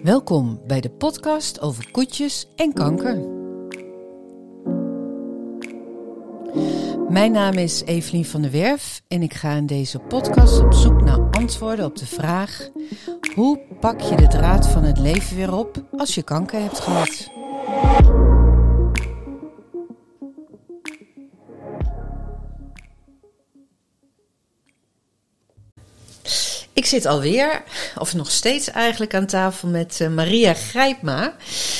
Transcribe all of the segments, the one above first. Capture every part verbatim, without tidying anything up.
Welkom bij de podcast over koetjes en kanker. Mijn naam is Evelien van der Werf en ik ga in deze podcast op zoek naar antwoorden op de vraag: hoe pak je de draad van het leven weer op als je kanker hebt gehad? Ik zit alweer, of nog steeds eigenlijk, aan tafel met uh, Maria Grijpma.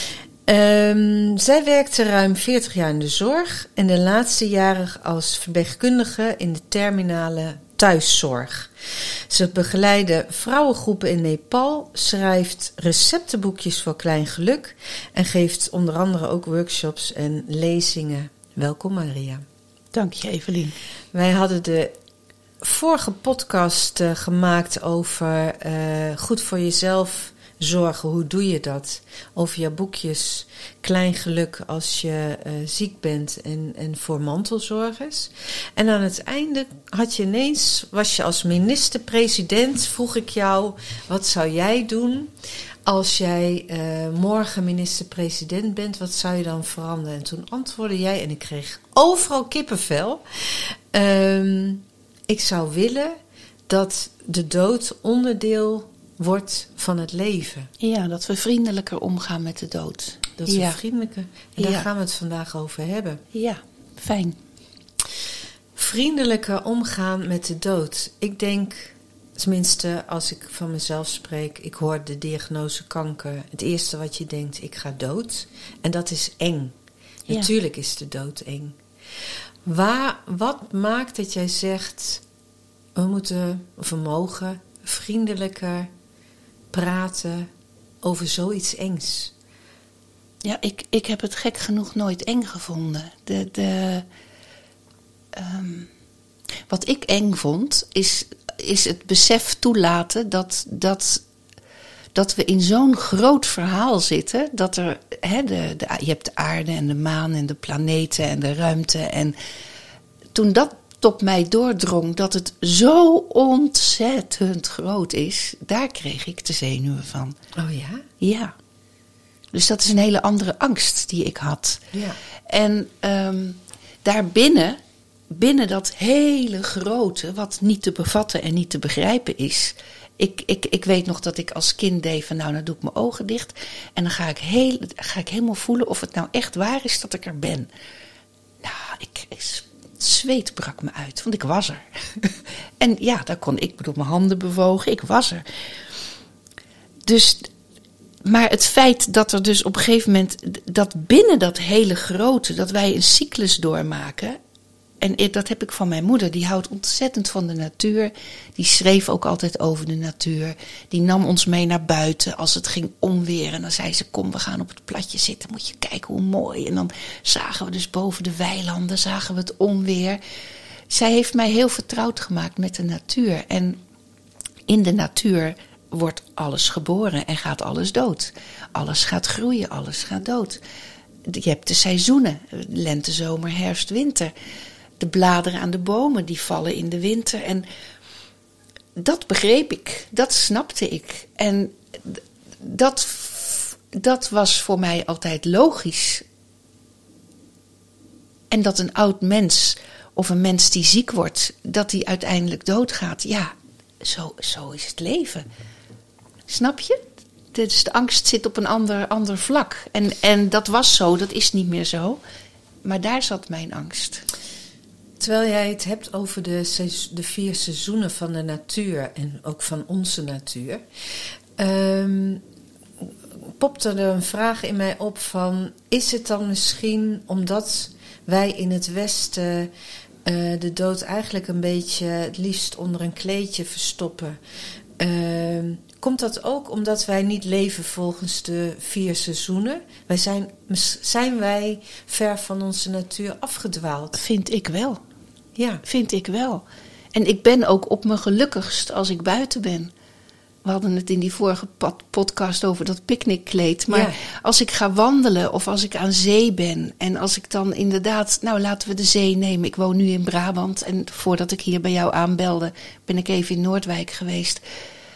Um, zij werkte ruim veertig jaar in de zorg en de laatste jaren als verpleegkundige in de terminale thuiszorg. Ze begeleidde vrouwengroepen in Nepal, schrijft receptenboekjes voor klein geluk en geeft onder andere ook workshops en lezingen. Welkom Maria. Dank je Evelien. Wij hadden de vorige podcast uh, gemaakt over uh, goed voor jezelf zorgen. Hoe doe je dat? Over jouw boekjes Klein Geluk als je uh, ziek bent en, en voor mantelzorgers. En aan het einde had je ineens, was je als minister-president, vroeg ik jou, wat zou jij doen als jij uh, morgen minister-president bent? Wat zou je dan veranderen? En toen antwoordde jij, en ik kreeg overal kippenvel. Um, Ik zou willen dat de dood onderdeel wordt van het leven. Ja, dat we vriendelijker omgaan met de dood. Dat we ja. vriendelijker... En daar ja. gaan we het vandaag over hebben. Ja, fijn. Vriendelijker omgaan met de dood. Ik denk, tenminste als ik van mezelf spreek, ik hoor de diagnose kanker. Het eerste wat je denkt, ik ga dood. En dat is eng. Ja. Natuurlijk is de dood eng. Waar, wat maakt dat jij zegt, we moeten, of we mogen vriendelijker praten over zoiets engs? Ja, ik, ik heb het gek genoeg nooit eng gevonden. De, de, um, wat ik eng vond, is, is het besef toelaten dat, dat, dat we in zo'n groot verhaal zitten. Dat er, hè, de, de, je hebt de aarde en de maan en de planeten en de ruimte. En toen dat op mij doordrong dat het zo ontzettend groot is, daar kreeg ik de zenuwen van. Oh ja? Ja. Dus dat is een hele andere angst die ik had. Ja. En um, daarbinnen, binnen dat hele grote, wat niet te bevatten en niet te begrijpen is. Ik, ik, ik weet nog dat ik als kind deed van nou, dan doe ik mijn ogen dicht. En dan ga ik, heel, ga ik helemaal voelen of het nou echt waar is dat ik er ben. Nou, ik, het zweet brak me uit, want ik was er. En ja, daar kon ik, bedoel, mijn handen bewogen, ik was er. Dus, maar het feit dat er dus op een gegeven moment, dat binnen dat hele grote, dat wij een cyclus doormaken. En dat heb ik van mijn moeder. Die houdt ontzettend van de natuur. Die schreef ook altijd over de natuur. Die nam ons mee naar buiten als het ging onweer. En dan zei ze, kom, we gaan op het platje zitten. Moet je kijken hoe mooi. En dan zagen we dus boven de weilanden, zagen we het onweer. Zij heeft mij heel vertrouwd gemaakt met de natuur. En in de natuur wordt alles geboren en gaat alles dood. Alles gaat groeien, alles gaat dood. Je hebt de seizoenen. Lente, zomer, herfst, winter. De bladeren aan de bomen, die vallen in de winter. En dat begreep ik. Dat snapte ik. En dat, dat was voor mij altijd logisch. En dat een oud mens, of een mens die ziek wordt, dat die uiteindelijk doodgaat. Ja, zo, zo is het leven. Snap je? Dus de angst zit op een ander, ander vlak. En, en dat was zo, dat is niet meer zo. Maar daar zat mijn angst. Terwijl jij het hebt over de, de vier seizoenen van de natuur en ook van onze natuur, um, popte er een vraag in mij op van, is het dan misschien omdat wij in het Westen uh, de dood eigenlijk een beetje het liefst onder een kleedje verstoppen? Uh, komt dat ook omdat wij niet leven volgens de vier seizoenen? Wij zijn, zijn wij ver van onze natuur afgedwaald? Vind ik wel. Ja. Vind ik wel. En ik ben ook op mijn gelukkigst als ik buiten ben. We hadden het in die vorige podcast over dat picknickkleed. Maar ja. Als ik ga wandelen of als ik aan zee ben. En als ik dan inderdaad, nou laten we de zee nemen. Ik woon nu in Brabant. En voordat ik hier bij jou aanbelde, ben ik even in Noordwijk geweest.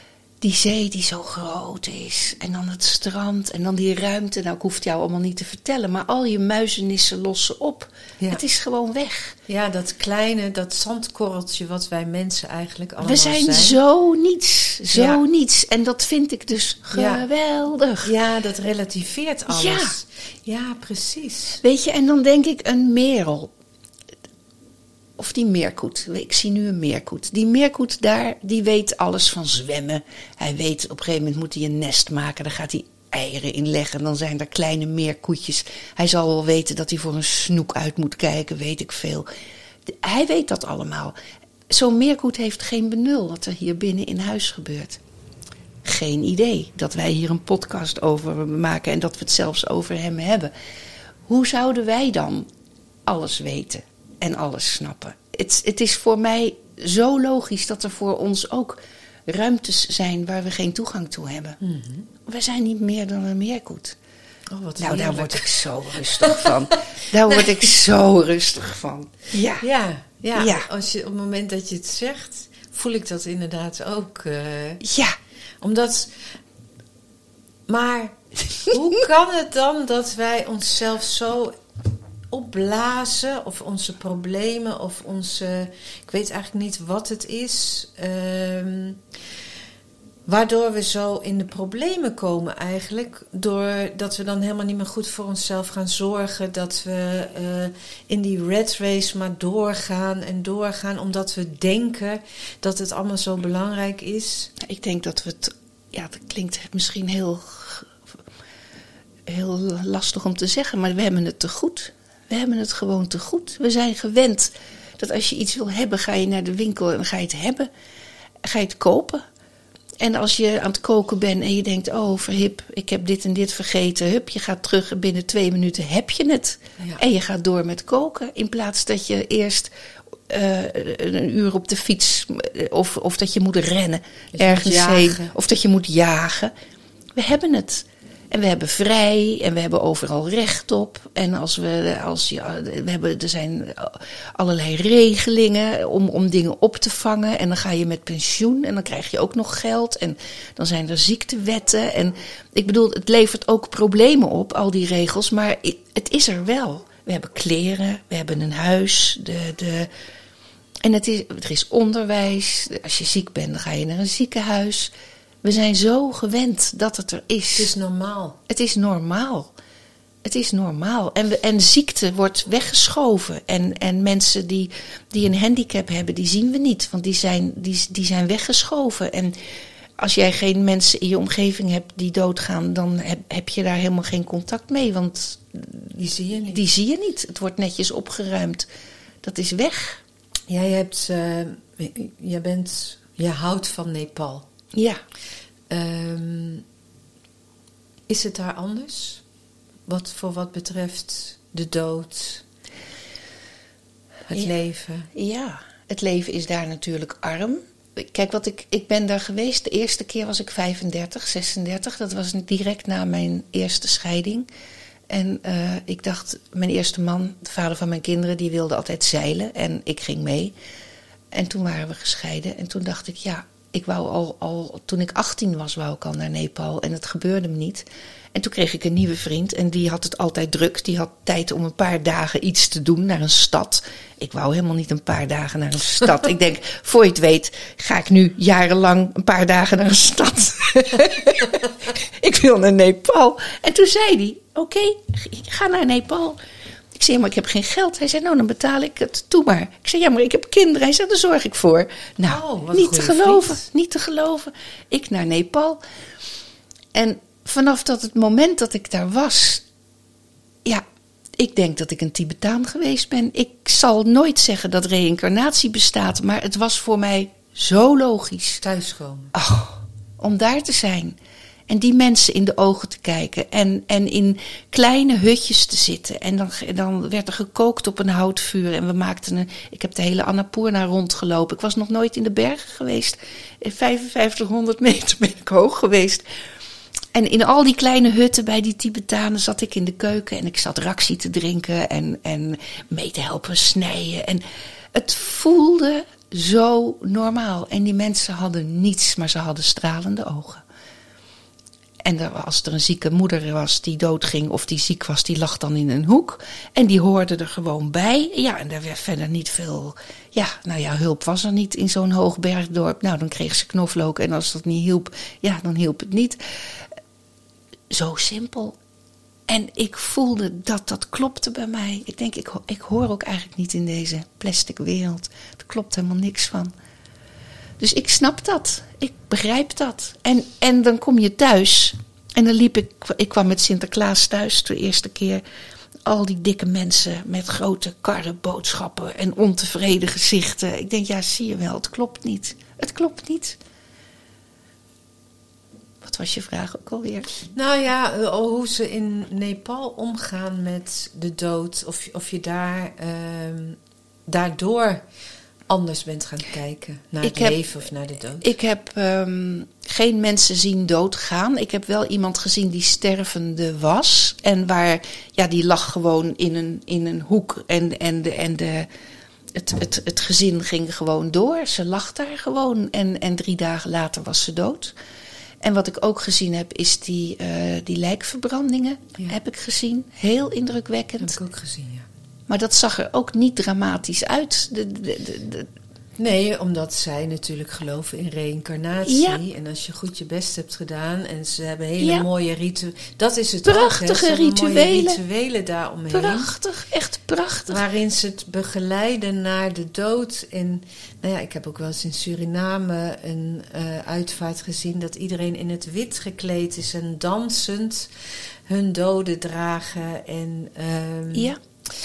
die zee die zo groot is. En dan het strand en dan die ruimte. Nou, ik hoef het jou allemaal niet te vertellen. Maar al je muizenissen lossen op. Ja. Het is gewoon weg. Ja, dat kleine, dat zandkorreltje wat wij mensen eigenlijk allemaal We zijn, zijn. zo niets. Zo ja. niets. En dat vind ik dus geweldig. Ja, ja, dat relativeert alles. Ja. Ja, precies. Weet je, en dan denk ik een merel. Of die meerkoet. Ik zie nu een meerkoet. Die meerkoet daar, die weet alles van zwemmen. Hij weet, op een gegeven moment moet hij een nest maken. Daar gaat hij eieren in leggen. Dan zijn er kleine meerkoetjes. Hij zal wel weten dat hij voor een snoek uit moet kijken. Weet ik veel. Hij weet dat allemaal. Zo'n meerkoet heeft geen benul wat er hier binnen in huis gebeurt. Geen idee dat wij hier een podcast over maken. En dat we het zelfs over hem hebben. Hoe zouden wij dan alles weten? En alles snappen. Het, het is voor mij zo logisch dat er voor ons ook ruimtes zijn waar we geen toegang toe hebben. Mm-hmm. We zijn niet meer dan een meerkoet. Oh, wat nou, heerlijk. daar word ik zo rustig van. Daar word ik zo rustig van. Ja. Ja, ja. ja. Als je, op het moment dat je het zegt, voel ik dat inderdaad ook. Uh, ja. Omdat... Maar hoe kan het dan dat wij onszelf zo opblazen, of onze problemen, of onze... Ik weet eigenlijk niet wat het is. Um, waardoor we zo in de problemen komen eigenlijk. Doordat we dan helemaal niet meer goed voor onszelf gaan zorgen. Dat we uh, in die rat race maar doorgaan en doorgaan. Omdat we denken dat het allemaal zo belangrijk is. Ik denk dat we het... Ja, dat klinkt misschien heel... heel lastig om te zeggen, maar we hebben het te goed. We hebben het gewoon te goed. We zijn gewend dat als je iets wil hebben, ga je naar de winkel en ga je het hebben. Ga je het kopen. En als je aan het koken bent en je denkt, oh verhip, ik heb dit en dit vergeten. Hup, je gaat terug en binnen twee minuten heb je het. Ja. En je gaat door met koken. In plaats dat je eerst uh, een uur op de fiets, of, of dat je moet rennen je ergens moet heen. Of dat je moet jagen. We hebben het. En we hebben vrij en we hebben overal recht op. En als we, als je, we hebben, er zijn allerlei regelingen om, om dingen op te vangen. En dan ga je met pensioen en dan krijg je ook nog geld. En dan zijn er ziektewetten. En ik bedoel, het levert ook problemen op, al die regels. Maar het is er wel. We hebben kleren, we hebben een huis. De, de, en het is, er is onderwijs. Als je ziek bent, dan ga je naar een ziekenhuis. We zijn zo gewend dat het er is. Het is normaal. Het is normaal. Het is normaal. En, we, en ziekte wordt weggeschoven. En, en mensen die, die een handicap hebben, die zien we niet. Want die zijn, die, die zijn weggeschoven. En als jij geen mensen in je omgeving hebt die doodgaan, dan heb, heb je daar helemaal geen contact mee. Want die zie je niet. Die zie je niet. Het wordt netjes opgeruimd. Dat is weg. Jij hebt, uh, jij bent, je houdt van Nepal. Ja. Um, is het daar anders? Wat voor wat betreft de dood, het ja. leven? Ja, het leven is daar natuurlijk arm. Kijk, wat ik, ik ben daar geweest. De eerste keer was ik vijfendertig, zesendertig. Dat was direct na mijn eerste scheiding. En uh, ik dacht, mijn eerste man, de vader van mijn kinderen, die wilde altijd zeilen. En ik ging mee. En toen waren we gescheiden. En toen dacht ik, ja... Ik wou al, al, toen ik achttien was, wou ik al naar Nepal en het gebeurde me niet. En toen kreeg ik een nieuwe vriend en die had het altijd druk. Die had tijd om een paar dagen iets te doen naar een stad. Ik wou helemaal niet een paar dagen naar een stad. Ik denk, voor je het weet, ga ik nu jarenlang een paar dagen naar een stad. Ik wil naar Nepal. En toen zei hij, oké, okay, ga naar Nepal. Ik zei, maar ik heb geen geld. Hij zei, nou, dan betaal ik het. Doe maar. Ik zei, ja, maar ik heb kinderen. Hij zei, daar zorg ik voor. Nou, oh, niet te geloven. Vriend. Niet te geloven. Ik naar Nepal. En vanaf dat het moment dat ik daar was... Ja, ik denk dat ik een Tibetaan geweest ben. Ik zal nooit zeggen dat reïncarnatie bestaat. Maar het was voor mij zo logisch. Thuiskomen. Oh, om daar te zijn. En die mensen in de ogen te kijken. En, en in kleine hutjes te zitten. En dan, dan werd er gekookt op een houtvuur. En we maakten een... Ik heb de hele Annapurna rondgelopen. Ik was nog nooit in de bergen geweest. vijfenvijftighonderd meter ben ik hoog geweest. En in al die kleine hutten bij die Tibetanen zat ik in de keuken. En ik zat raksie te drinken. En, en mee te helpen snijden. En het voelde zo normaal. En die mensen hadden niets, maar ze hadden stralende ogen. En er, als er een zieke moeder was die doodging of die ziek was, die lag dan in een hoek. En die hoorde er gewoon bij. Ja, en daar werd verder niet veel... Ja, nou ja, hulp was er niet in zo'n hoog bergdorp. Nou, dan kreeg ze knoflook en als dat niet hielp, ja, dan hielp het niet. Zo simpel. En ik voelde dat dat klopte bij mij. Ik denk, ik, ik hoor ook eigenlijk niet in deze plastic wereld. Er klopt helemaal niks van. Dus ik snap dat. Ik begrijp dat. En, en dan kom je thuis. En dan liep ik... Ik kwam met Sinterklaas thuis de eerste keer. Al die dikke mensen met grote karren boodschappen en ontevreden gezichten. Ik denk, ja, zie je wel, het klopt niet. Het klopt niet. Wat was je vraag ook alweer? Nou ja, hoe ze in Nepal omgaan met de dood. Of, of je daar uh, daardoor anders bent gaan kijken naar ik het heb, leven of naar de dood. Ik heb um, geen mensen zien doodgaan. Ik heb wel iemand gezien die stervende was. En waar, ja, die lag gewoon in een, in een hoek. En, en, de, en de, het, het, het gezin ging gewoon door. Ze lag daar gewoon. En, en drie dagen later was ze dood. En wat ik ook gezien heb, is die, uh, die lijkverbrandingen. Ja. Heb ik gezien. Heel indrukwekkend. Dat heb ik ook gezien, ja. Maar dat zag er ook niet dramatisch uit. De, de, de, de... Nee, omdat zij natuurlijk geloven in reïncarnatie. Ja. En als je goed je best hebt gedaan. En ze hebben hele ja. mooie rituelen. Dat is het prachtige ook. Hè. Ze rituelen. Mooie rituelen daaromheen. Prachtig, echt prachtig. Waarin ze het begeleiden naar de dood. En nou ja, ik heb ook wel eens in Suriname een uh, uitvaart gezien. Dat iedereen in het wit gekleed is. En dansend hun doden dragen. En um, ja.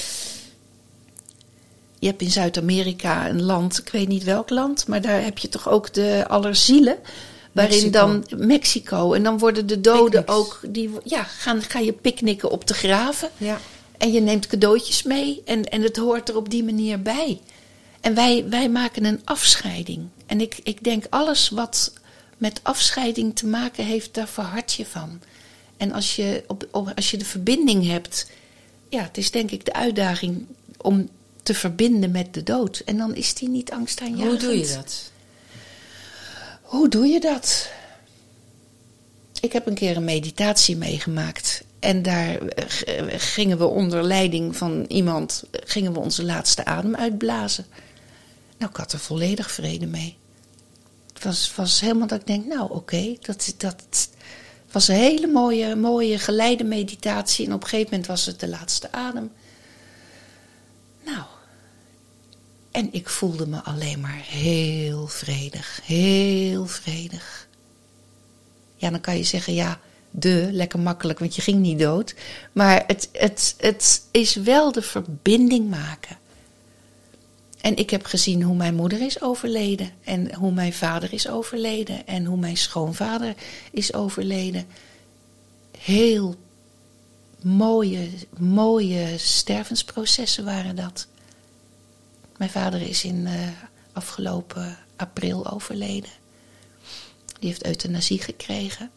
Je hebt in Zuid-Amerika een land, ik weet niet welk land, maar daar heb je toch ook de Allerzielen. Waarin Mexico. dan Mexico. En dan worden de doden Picnics. ook, die, ja, gaan, ga je picknicken op de graven. Ja. En je neemt cadeautjes mee en, en het hoort er op die manier bij. En wij, wij maken een afscheiding. En ik, ik denk alles wat met afscheiding te maken heeft, daar verhard je van. En als je, op, op, als je de verbinding hebt, ja, het is denk ik de uitdaging om te verbinden met de dood. En dan is die niet angstaanjagend. Hoe doe je dat? Hoe doe je dat? Ik heb een keer een meditatie meegemaakt. En daar gingen we onder leiding van iemand, gingen we onze laatste adem uitblazen. Nou, ik had er volledig vrede mee. Het was, was helemaal dat ik denk, nou oké, okay, dat, dat was een hele mooie, mooie geleide meditatie. En op een gegeven moment was het de laatste adem. Nou, en ik voelde me alleen maar heel vredig, heel vredig. Ja, dan kan je zeggen, ja, de, lekker makkelijk, want je ging niet dood. Maar het, het, het is wel de verbinding maken. En ik heb gezien hoe mijn moeder is overleden. En hoe mijn vader is overleden. En hoe mijn schoonvader is overleden. Heel mooie, mooie stervensprocessen waren dat. Mijn vader is in uh, afgelopen april overleden. Die heeft euthanasie gekregen.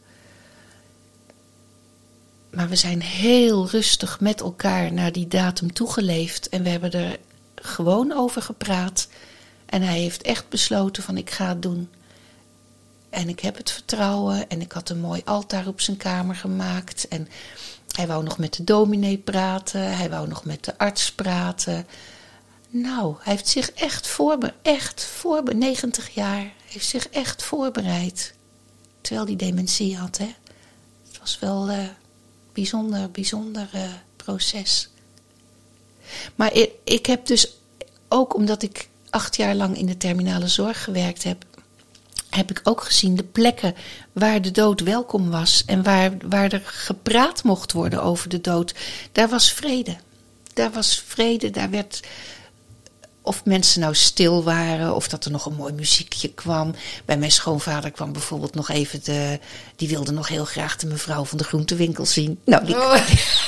Maar we zijn heel rustig met elkaar naar die datum toegeleefd. En we hebben er gewoon over gepraat. En hij heeft echt besloten van ik ga het doen. En ik heb het vertrouwen. En ik had een mooi altaar op zijn kamer gemaakt. En hij wou nog met de dominee praten. Hij wou nog met de arts praten. Nou, hij heeft zich echt voorbereid. Echt voorbereid. negentig jaar. Heeft zich echt voorbereid. Terwijl hij dementie had, hè. Het was wel een uh, bijzonder, bijzonder uh, proces. Maar ik, ik heb dus ook, omdat ik acht jaar lang in de terminale zorg gewerkt heb, heb ik ook gezien de plekken waar de dood welkom was en waar, waar er gepraat mocht worden over de dood. Daar was vrede. Daar was vrede, daar werd, of mensen nou stil waren, of dat er nog een mooi muziekje kwam. Bij mijn schoonvader kwam bijvoorbeeld nog even de, die wilde nog heel graag de mevrouw van de groentewinkel zien. Nou, die... Oh.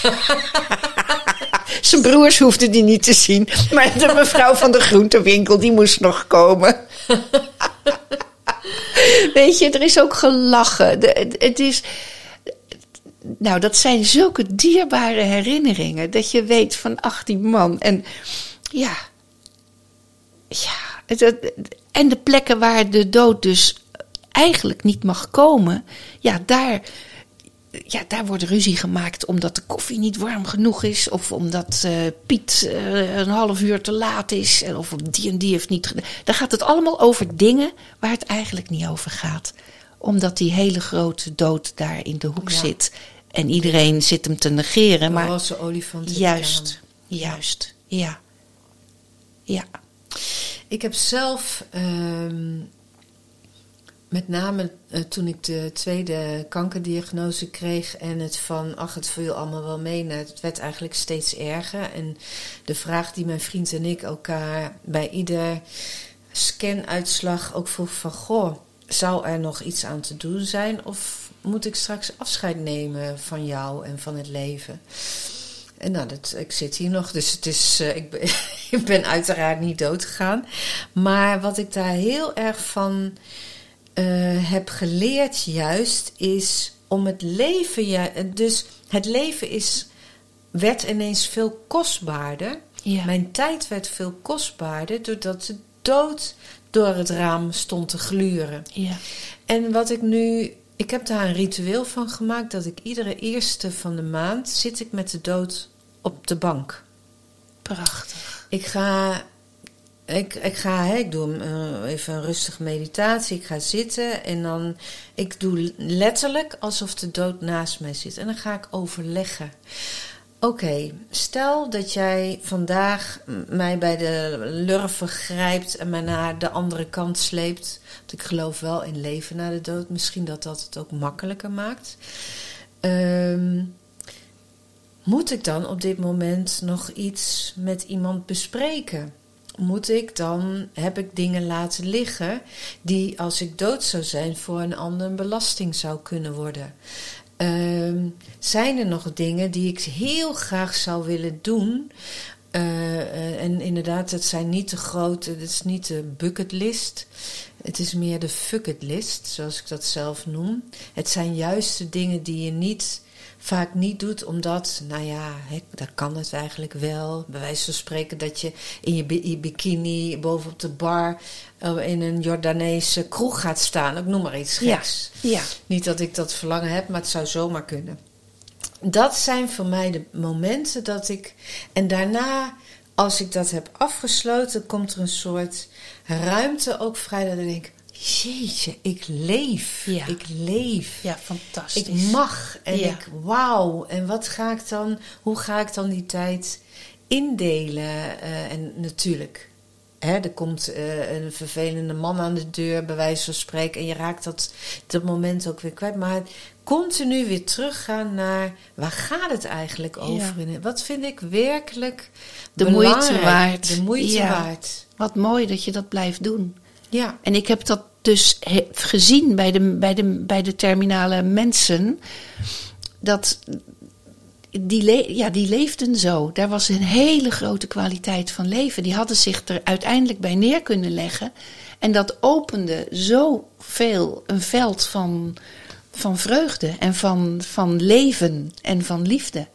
Zijn broers hoefden die niet te zien. Maar de mevrouw van de groentewinkel, die moest nog komen. Weet je, er is ook gelachen. De, het is... Nou, dat zijn zulke dierbare herinneringen. Dat je weet van, ach, die man. En ja... Ja, het, het, en de plekken waar de dood dus eigenlijk niet mag komen, ja, daar, ja, daar wordt ruzie gemaakt omdat de koffie niet warm genoeg is, of omdat uh, Piet uh, een half uur te laat is, of die en die heeft niet gedaan. Daar gaat het allemaal over dingen waar het eigenlijk niet over gaat. Omdat die hele grote dood daar in de hoek ja. zit. En iedereen zit hem te negeren. Maar roze olifant. Juist, juist, ja. Ja. Ik heb zelf, um, met name uh, toen ik de tweede kankerdiagnose kreeg en het van, ach, het viel allemaal wel mee, nou, het werd eigenlijk steeds erger. En de vraag die mijn vriend en ik elkaar bij ieder scanuitslag ook vroeg van, goh, zou er nog iets aan te doen zijn of moet ik straks afscheid nemen van jou en van het leven? En nou, dat, ik zit hier nog, dus het is, uh, ik, ben, ik ben uiteraard niet doodgegaan. Maar wat ik daar heel erg van uh, heb geleerd juist is om het leven, ja, dus het leven is, werd ineens veel kostbaarder. Ja. Mijn tijd werd veel kostbaarder doordat de dood door het raam stond te gluren. Ja. En wat ik nu, ik heb daar een ritueel van gemaakt, dat ik iedere eerste van de maand zit ik met de dood op de bank. Prachtig. Ik ga, ik, ik ga, hè, ik doe uh, even een rustige meditatie. Ik ga zitten en dan, ik doe letterlijk alsof de dood naast mij zit. En dan ga ik overleggen. Oké, okay, stel dat jij vandaag mij bij de lurven grijpt en mij naar de andere kant sleept. Want ik geloof wel in leven na de dood. Misschien dat dat het ook makkelijker maakt. Um, moet ik dan op dit moment nog iets met iemand bespreken? Moet ik dan, heb ik dingen laten liggen die als ik dood zou zijn voor een ander een belasting zou kunnen worden? Um, zijn er nog dingen die ik heel graag zou willen doen? Uh, uh, en inderdaad, het zijn niet de grote, het is niet de bucketlist. Het is meer de fucketlist, zoals ik dat zelf noem. Het zijn juist de dingen die je niet, vaak niet doet, omdat, nou ja, he, daar kan het eigenlijk wel. Bij wijze van spreken dat je in je, je bikini bovenop de bar uh, in een Jordaanese kroeg gaat staan. Ik noem maar iets geks. Ja, ja. Niet dat ik dat verlangen heb, maar het zou zomaar kunnen. Dat zijn voor mij de momenten dat ik, en daarna, als ik dat heb afgesloten, komt er een soort ruimte ook vrij dat ik denk, jeetje, ik leef. Ja. Ik leef. Ja, fantastisch. Ik mag. En ja. ik, wauw. En wat ga ik dan, hoe ga ik dan die tijd indelen? Uh, en natuurlijk, hè, er komt uh, een vervelende man aan de deur, bij wijze van spreken. En je raakt dat, dat moment ook weer kwijt. Maar continu weer teruggaan naar, waar gaat het eigenlijk over? Ja. Wat vind ik werkelijk de moeite waard. De moeite ja. waard. Wat mooi dat je dat blijft doen. Ja. En ik heb dat dus he, gezien bij de, bij, de, bij de terminale mensen. Dat die, le, ja, die leefden zo. Daar was een hele grote kwaliteit van leven. Die hadden zich er uiteindelijk bij neer kunnen leggen. En dat opende zoveel een veld van, van vreugde en van, van leven en van liefde.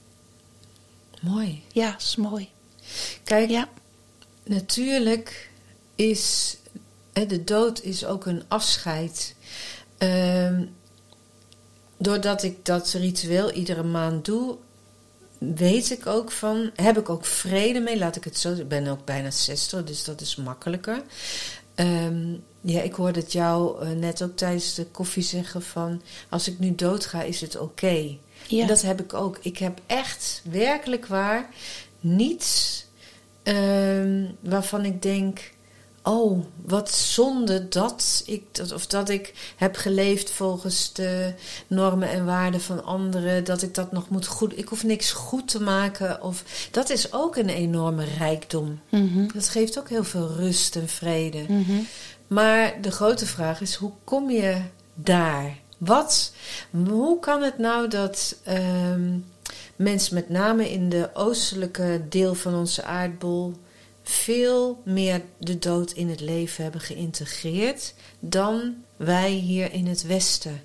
Mooi. Ja, is mooi. Kijk, ja. Natuurlijk is de dood is ook een afscheid. Um, doordat ik dat ritueel iedere maand doe, weet ik ook van, heb ik ook vrede mee, laat ik het zo, ik ben ook bijna zestig, dus dat is makkelijker. Um, ja, ik hoorde het jou uh, net ook tijdens de koffie zeggen van, als ik nu doodga, is het oké. Okay. Ja. En dat heb ik ook. Ik heb echt, werkelijk waar, niets um, waarvan ik denk, oh, wat zonde dat ik, dat, of dat ik heb geleefd volgens de normen en waarden van anderen, dat ik dat nog moet goed, ik hoef niks goed te maken. Of, dat is ook een enorme rijkdom. Mm-hmm. Dat geeft ook heel veel rust en vrede. Mm-hmm. Maar de grote vraag is, hoe kom je daar? Wat, hoe kan het nou dat um, mensen met name in de oostelijke deel van onze aardbol veel meer de dood in het leven hebben geïntegreerd dan wij hier in het Westen?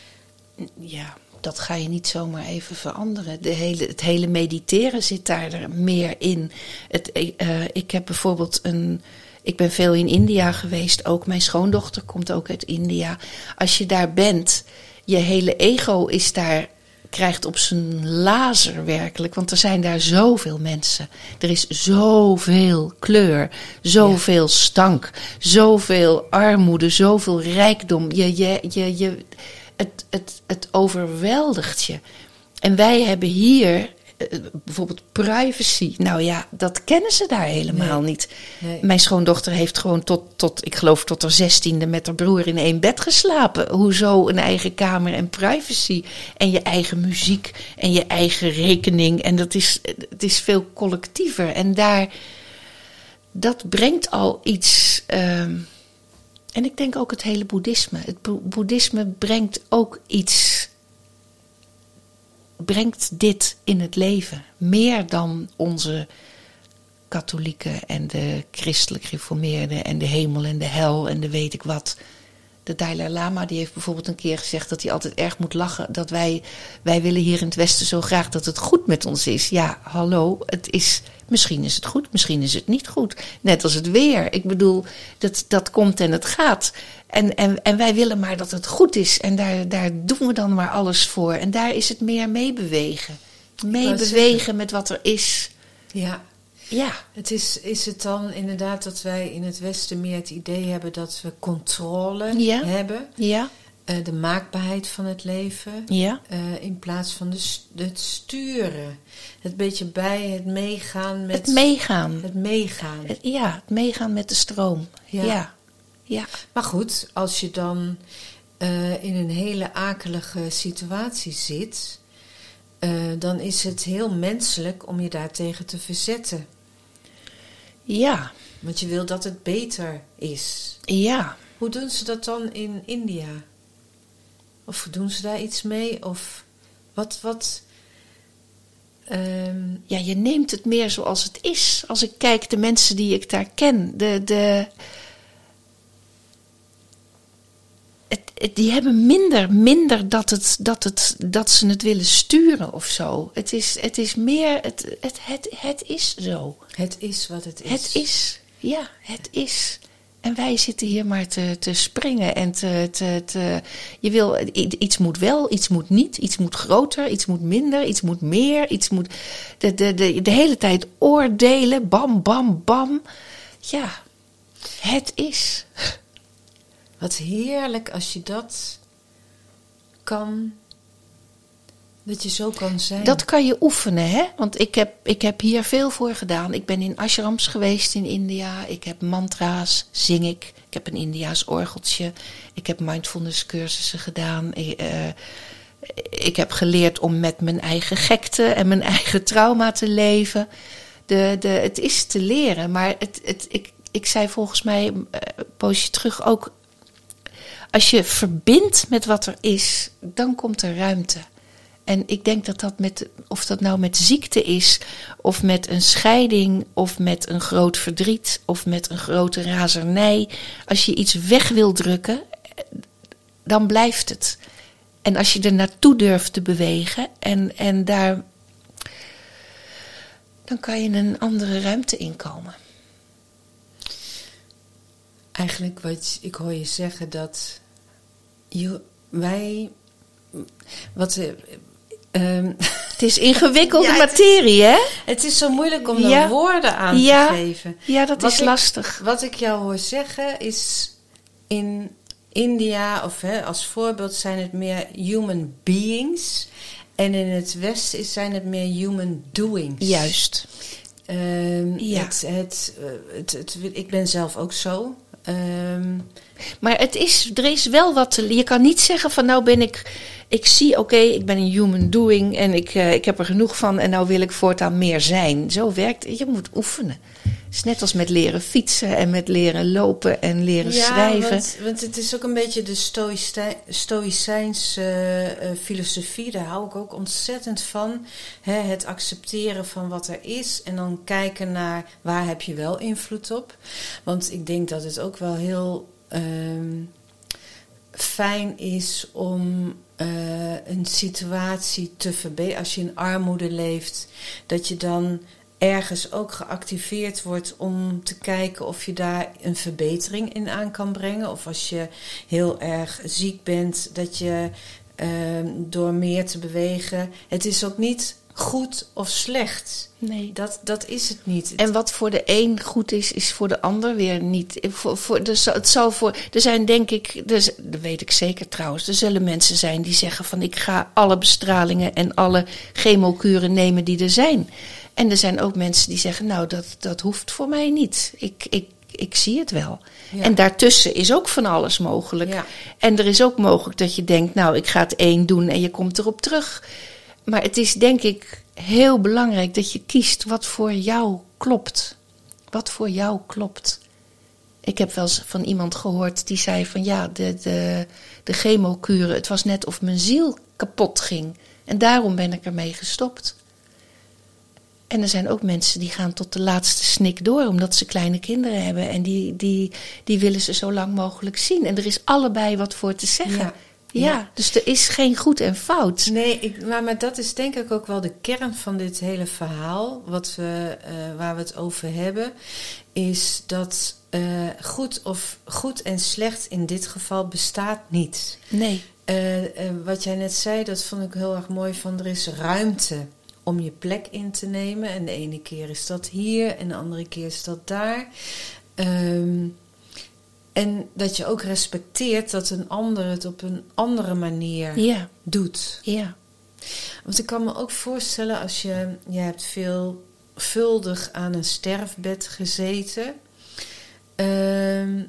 Ja, dat ga je niet zomaar even veranderen. De hele, het hele mediteren zit daar er meer in. Het, uh, ik heb bijvoorbeeld een, Ik ben veel in India geweest. Ook mijn schoondochter komt ook uit India. Als je daar bent, je hele ego is daar, krijgt op zijn lazer werkelijk. Want er zijn daar zoveel mensen. Er is zoveel kleur, zoveel ja. stank, zoveel armoede, zoveel rijkdom. Je, je, je, je, het, het, het overweldigt je. En wij hebben hier bijvoorbeeld privacy. Nou ja, dat kennen ze daar helemaal nee. niet. Nee. Mijn schoondochter heeft gewoon tot, tot, ik geloof tot haar zestiende met haar broer in één bed geslapen. Hoezo een eigen kamer en privacy en je eigen muziek en je eigen rekening. En dat is, het is veel collectiever. En daar, dat brengt al iets. Um, en ik denk ook het hele boeddhisme. Het bo- boeddhisme brengt ook iets. Brengt dit in het leven. Meer dan onze katholieken en de christelijk gereformeerden en de hemel en de hel en de weet ik wat. De Dalai Lama die heeft bijvoorbeeld een keer gezegd dat hij altijd erg moet lachen. Dat wij, wij willen hier in het Westen zo graag dat het goed met ons is. Ja, hallo, het is, misschien is het goed, misschien is het niet goed. Net als het weer. Ik bedoel, dat, dat komt en het gaat. En, en, en wij willen maar dat het goed is. En daar, daar doen we dan maar alles voor. En daar is het meer meebewegen. Meebewegen met wat er is. Ja. Ja. Het is, is het dan inderdaad dat wij in het Westen meer het idee hebben dat we controle ja. hebben. Ja. Uh, de maakbaarheid van het leven. Ja. Uh, in plaats van de, het sturen. Het beetje bij, het meegaan met... Het meegaan. Het meegaan. Het, ja, het meegaan met de stroom. Ja. ja. ja. Maar goed, als je dan uh, in een hele akelige situatie zit... Uh, dan is het heel menselijk om je daartegen te verzetten. Ja. Want je wil dat het beter is. Ja. Hoe doen ze dat dan in India? Of doen ze daar iets mee? Of wat... wat um... Ja, je neemt het meer zoals het is. Als ik kijk de mensen die ik daar ken. De... de Die hebben minder, minder dat, het, dat, het, dat ze het willen sturen of zo. Het is, het is meer, het, het, het, het is zo. Het is wat het is. Het is, ja, het is. En wij zitten hier maar te, te springen en te, te, te... Je wil, iets moet wel, iets moet niet, iets moet groter, iets moet minder, iets moet meer, iets moet... De, de, de, de hele tijd oordelen, bam, bam, bam. Ja, het is... Wat heerlijk als je dat kan, dat je zo kan zijn. Dat kan je oefenen, hè? Want ik heb, ik heb hier veel voor gedaan. Ik ben in ashrams geweest in India. Ik heb mantra's, zing ik. Ik heb een Indiaas orgeltje. Ik heb mindfulness cursussen gedaan. Ik, uh, ik heb geleerd om met mijn eigen gekte en mijn eigen trauma te leven. De, de, het is te leren, maar het, het, ik, ik zei volgens mij uh, een poosje terug ook... Als je verbindt met wat er is, dan komt er ruimte. En ik denk dat dat met, of dat nou met ziekte is, of met een scheiding, of met een groot verdriet, of met een grote razernij. Als je iets weg wil drukken, dan blijft het. En als je er naartoe durft te bewegen, en, en daar, dan kan je een andere ruimte inkomen. Eigenlijk wat ik hoor je zeggen dat je, wij wat uh, um, het is ingewikkelde ja, materie, hè? Het is zo moeilijk om ja. er woorden aan ja. te geven. Ja, dat wat is ik, lastig. Wat ik jou hoor zeggen is in India, of hè, als voorbeeld zijn het meer human beings en in het Westen is, zijn het meer human doings. Juist. Um, ja. het, het, het, het, het, ik ben zelf ook zo. Um, maar het is, er is wel wat te, je kan niet zeggen van nou ben ik, ik zie oké, okay, ik ben een human doing en ik, uh, ik heb er genoeg van en nou wil ik voortaan meer zijn. Zo werkt het, je moet oefenen. Het is net als met leren fietsen en met leren lopen en leren ja, schrijven. Want, want het is ook een beetje de stoïci- stoïcijnse uh, uh, filosofie, daar hou ik ook ontzettend van. Hè, het accepteren van wat er is en dan kijken naar waar heb je wel invloed op. Want ik denk dat het ook wel heel um, fijn is om uh, een situatie te verbeteren. Als je in armoede leeft, dat je dan ergens ook geactiveerd wordt om te kijken of je daar een verbetering in aan kan brengen. Of als je heel erg ziek bent, dat je uh, door meer te bewegen. Het is ook niet goed of slecht. Nee. Dat, dat is het niet. En wat voor de een goed is, is voor de ander weer niet. Voor, voor, dus het zal voor, er zijn denk ik, dus, dat weet ik zeker trouwens, er zullen mensen zijn die zeggen van ik ga alle bestralingen en alle chemokuren nemen die er zijn. En er zijn ook mensen die zeggen nou dat, dat hoeft voor mij niet. Ik, ik, ik zie het wel. Ja. En daartussen is ook van alles mogelijk. Ja. En er is ook mogelijk dat je denkt nou ik ga het één doen en je komt erop terug. Maar het is denk ik heel belangrijk dat je kiest wat voor jou klopt. Wat voor jou klopt. Ik heb wel eens van iemand gehoord die zei van ja, de, de, de chemokuren, het was net of mijn ziel kapot ging. En daarom ben ik ermee gestopt. En er zijn ook mensen die gaan tot de laatste snik door, omdat ze kleine kinderen hebben. En die, die, die willen ze zo lang mogelijk zien. En er is allebei wat voor te zeggen. Ja. Ja, ja, dus er is geen goed en fout. Nee, ik, maar, maar dat is denk ik ook wel de kern van dit hele verhaal. Wat we, uh, waar we het over hebben. Is dat uh, goed, of, goed en slecht in dit geval bestaat niet. Nee. Uh, uh, wat jij net zei, dat vond ik heel erg mooi. Van er is ruimte om je plek in te nemen. En de ene keer is dat hier en de andere keer is dat daar. Um, En dat je ook respecteert dat een ander het op een andere manier ja. doet. Ja. Want ik kan me ook voorstellen als je... Je hebt veelvuldig aan een sterfbed gezeten. Uh,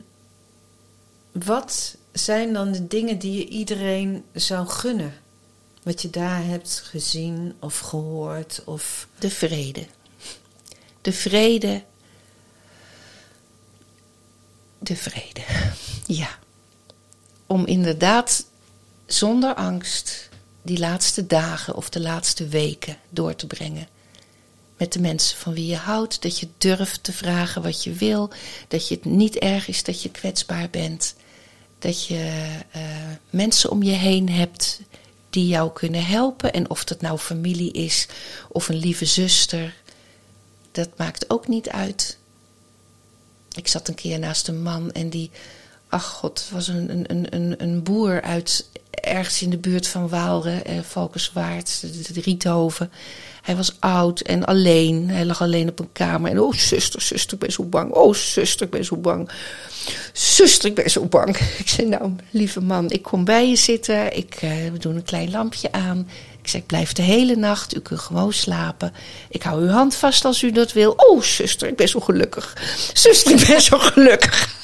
wat zijn dan de dingen die je iedereen zou gunnen? Wat je daar hebt gezien of gehoord? Of... De vrede. De vrede... De vrede, ja. Om inderdaad zonder angst die laatste dagen of de laatste weken door te brengen. Met de mensen van wie je houdt. Dat je durft te vragen wat je wil. Dat je het niet erg is dat je kwetsbaar bent. Dat je uh, mensen om je heen hebt die jou kunnen helpen. En of dat nou familie is of een lieve zuster. Dat maakt ook niet uit. Ik zat een keer naast een man en die, ach god, het was een, een, een, een boer uit ergens in de buurt van Waalre, eh, Valkenswaard, de, de Riethoven. Hij was oud en alleen. Hij lag alleen op een kamer. En oh, zuster, zuster, ik ben zo bang. Oh, zuster, ik ben zo bang. Zuster, ik ben zo bang. Ik zei, nou, lieve man, ik kom bij je zitten. Ik, uh, we doen een klein lampje aan. Ik zei, ik blijf de hele nacht. U kunt gewoon slapen. Ik hou uw hand vast als u dat wil. Oh, zuster, ik ben zo gelukkig. Zuster, ik ben zo gelukkig.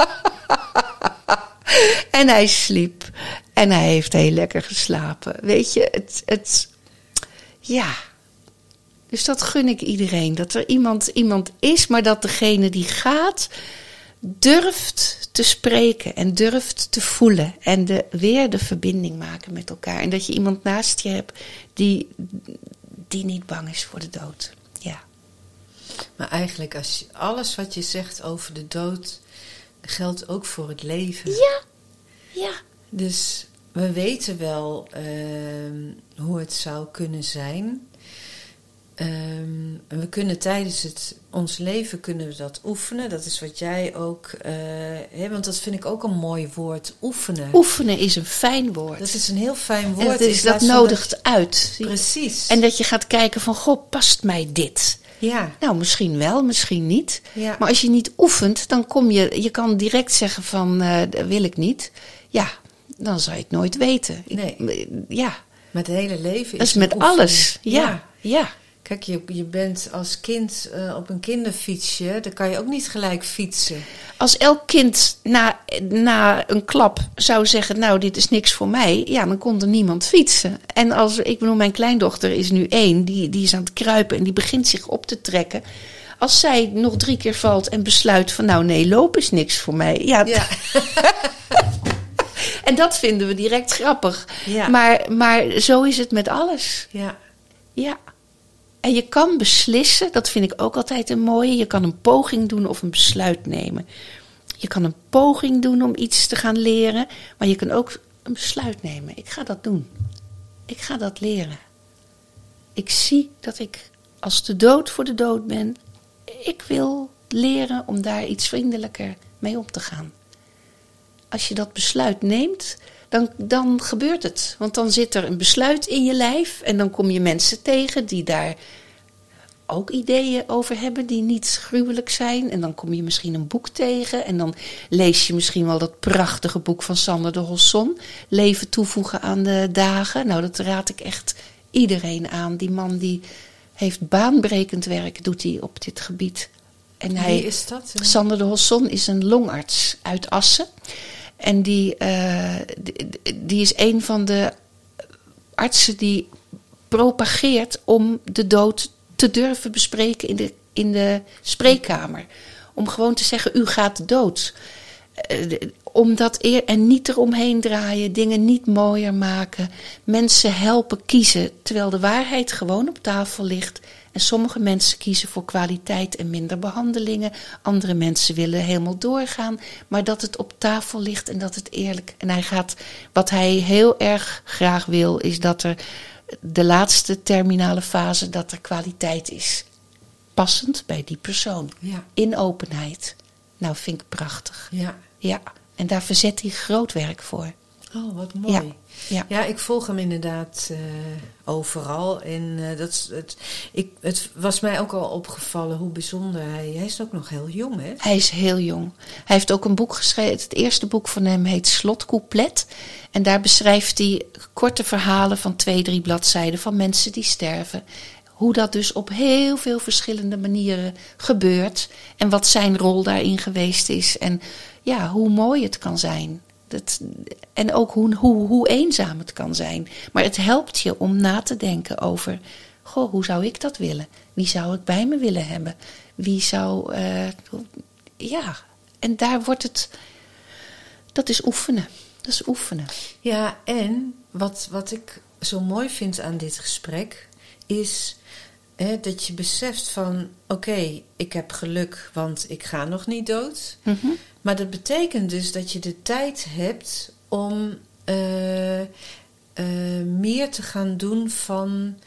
En hij sliep. En hij heeft heel lekker geslapen. Weet je, het... het ja... Dus dat gun ik iedereen. Dat er iemand, iemand is, maar dat degene die gaat durft te spreken en durft te voelen. En de, weer de verbinding maken met elkaar. En dat je iemand naast je hebt die, die niet bang is voor de dood. Ja. Maar eigenlijk, als je, alles wat je zegt over de dood geldt ook voor het leven. Ja, ja. Dus we weten wel uh, hoe het zou kunnen zijn. Um, we kunnen tijdens het, ons leven kunnen we dat oefenen. Dat is wat jij ook... Uh, he, want dat vind ik ook een mooi woord, oefenen. Oefenen is een fijn woord. Dat is een heel fijn woord. En dat, is, dat nodigt dat, uit. Precies. En dat je gaat kijken van, goh, past mij dit? Ja. Nou, misschien wel, misschien niet. Ja. Maar als je niet oefent, dan kom je... Je kan direct zeggen van, uh, dat wil ik niet. Ja, dan zou je het nooit weten. Nee. Ik, ja. Met het hele leven is dat is met oefening. alles. Ja, ja. ja. Kijk, je, je bent als kind uh, op een kinderfietsje, dan kan je ook niet gelijk fietsen. Als elk kind na, na een klap zou zeggen, nou, dit is niks voor mij, ja, dan kon er niemand fietsen. En als, ik bedoel, mijn kleindochter is nu één, die, die is aan het kruipen en die begint zich op te trekken. Als zij nog drie keer valt en besluit van, nou nee, lopen is niks voor mij. Ja, ja. En dat vinden we direct grappig. Ja. Maar, maar zo is het met alles. Ja. Ja. En je kan beslissen, dat vind ik ook altijd een mooie. Je kan een poging doen of een besluit nemen. Je kan een poging doen om iets te gaan leren. Maar je kan ook een besluit nemen. Ik ga dat doen. Ik ga dat leren. Ik zie dat ik als de dood voor de dood ben, ik wil leren om daar iets vriendelijker mee om te gaan. Als je dat besluit neemt, dan, dan gebeurt het. Want dan zit er een besluit in je lijf en dan kom je mensen tegen die daar ook ideeën over hebben die niet gruwelijk zijn. En dan kom je misschien een boek tegen en dan lees je misschien wel dat prachtige boek van Sander de Holson, Leven toevoegen aan de dagen. Nou, dat raad ik echt iedereen aan. Die man die heeft baanbrekend werk, doet hij op dit gebied. En hij, Wie is dat? Sander de Holson is een longarts uit Assen. En die, uh, die, die is een van de artsen die propageert om de dood te durven bespreken in de, in de spreekkamer. Om gewoon te zeggen, u gaat dood. Uh, om dat eer, en niet eromheen draaien, dingen niet mooier maken. Mensen helpen kiezen, terwijl de waarheid gewoon op tafel ligt. En sommige mensen kiezen voor kwaliteit en minder behandelingen. Andere mensen willen helemaal doorgaan. Maar dat het op tafel ligt en dat het eerlijk. En hij gaat, wat hij heel erg graag wil, is dat er de laatste terminale fase, dat er kwaliteit is. Passend bij die persoon. Ja. In openheid. Nou, vind ik prachtig. Ja. Ja. En daar verzet hij groot werk voor. Oh, wat mooi. Ja, ja. ja ik volg hem inderdaad uh, overal. En uh, dat, het, ik, het was mij ook al opgevallen hoe bijzonder hij... Hij is ook nog heel jong, hè? Hij is heel jong. Hij heeft ook een boek geschreven. Het eerste boek van hem heet Slotcouplet. En daar beschrijft hij korte verhalen van twee, drie bladzijden van mensen die sterven. Hoe dat dus op heel veel verschillende manieren gebeurt. En wat zijn rol daarin geweest is. En ja, hoe mooi het kan zijn. Dat, en ook hoe, hoe, hoe eenzaam het kan zijn. Maar het helpt je om na te denken over... Goh, hoe zou ik dat willen? Wie zou ik bij me willen hebben? Wie zou... Uh, ja, en daar wordt het... Dat is oefenen. Dat is oefenen. Ja, en wat, wat ik zo mooi vind aan dit gesprek... is hè, dat je beseft van... Oké, okay, ik heb geluk, want ik ga nog niet dood... Mm-hmm. Maar dat betekent dus dat je de tijd hebt om uh, uh, meer te gaan doen van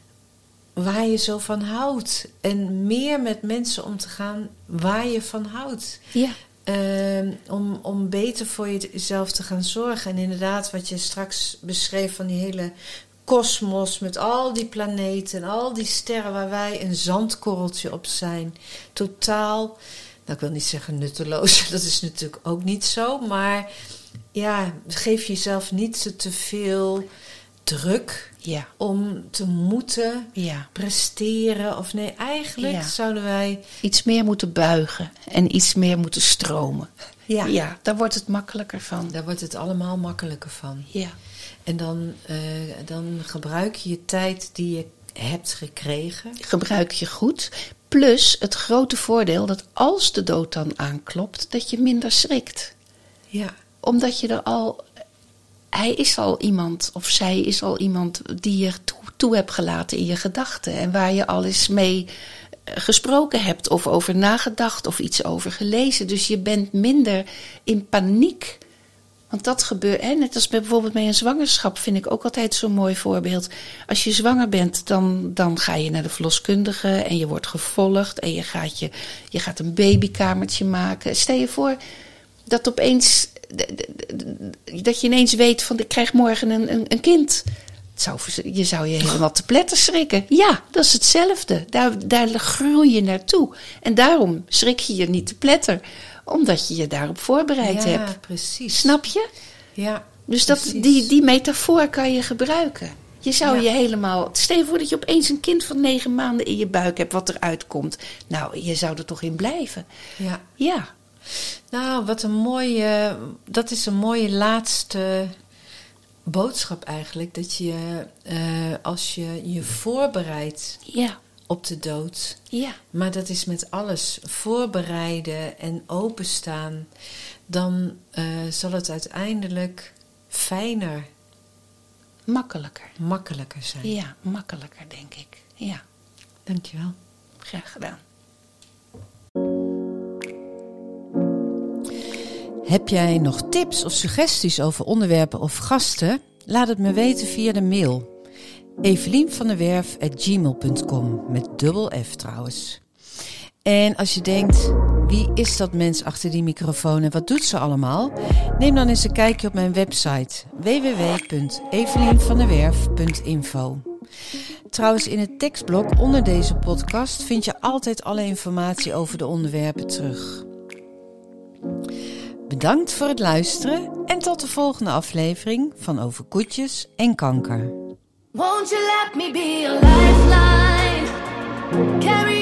waar je zo van houdt. En meer met mensen om te gaan waar je van houdt. Ja. Uh, om, om beter voor jezelf te gaan zorgen. En inderdaad, wat je straks beschreef van die hele kosmos met al die planeten en al die sterren waar wij een zandkorreltje op zijn. Totaal... Nou, ik wil niet zeggen nutteloos, dat is natuurlijk ook niet zo. Maar ja, geef jezelf niet te veel druk ja. om te moeten ja. presteren. Of nee, eigenlijk ja. zouden wij... iets meer moeten buigen en iets meer moeten stromen. Ja. ja, daar wordt het makkelijker van. Daar wordt het allemaal makkelijker van. Ja. En dan, uh, dan gebruik je je tijd die je hebt gekregen. Gebruik je goed. Plus het grote voordeel dat als de dood dan aanklopt, dat je minder schrikt. Ja. Omdat je er al... Hij is al iemand, of zij is al iemand die je toe, toe hebt gelaten in je gedachten. En waar je al eens mee gesproken hebt of over nagedacht of iets over gelezen. Dus je bent minder in paniek. Want dat gebeurt, hè, net als bijvoorbeeld met een zwangerschap, vind ik ook altijd zo'n mooi voorbeeld. Als je zwanger bent, dan, dan ga je naar de verloskundige en je wordt gevolgd en je gaat, je, je gaat een babykamertje maken. Stel je voor dat opeens, dat je ineens weet van ik krijg morgen een, een, een kind. Het zou, je zou je helemaal te pletter schrikken. Ja, dat is hetzelfde. Daar, daar groei je naartoe. En daarom schrik je je niet te pletter. Omdat je je daarop voorbereid ja, hebt. Ja, precies. Snap je? Ja, dus dat, die, die metafoor kan je gebruiken. Je zou ja. je helemaal... Stel je voor dat je opeens een kind van negen maanden in je buik hebt wat eruit komt. Nou, je zou er toch in blijven. Ja. Ja. Nou, wat een mooie... Dat is een mooie laatste boodschap eigenlijk. Dat je, uh, als je je voorbereidt... Ja. op de dood. Ja. Maar dat is met alles. Voorbereiden en openstaan. Dan uh, zal het uiteindelijk fijner. Makkelijker. Makkelijker zijn. Ja, makkelijker denk ik. Ja. Dankjewel. Graag gedaan. Heb jij nog tips of suggesties over onderwerpen of gasten? Laat het me weten via de mail. Evelien van der Werf at gmail punt com, met dubbel F trouwens. En als je denkt, wie is dat mens achter die microfoon en wat doet ze allemaal? Neem dan eens een kijkje op mijn website w w w punt evelien van der werf punt info. Trouwens, in het tekstblok onder deze podcast vind je altijd alle informatie over de onderwerpen terug. Bedankt voor het luisteren en tot de volgende aflevering van Over Koetjes en Kanker. Won't you let me be a lifeline? Carry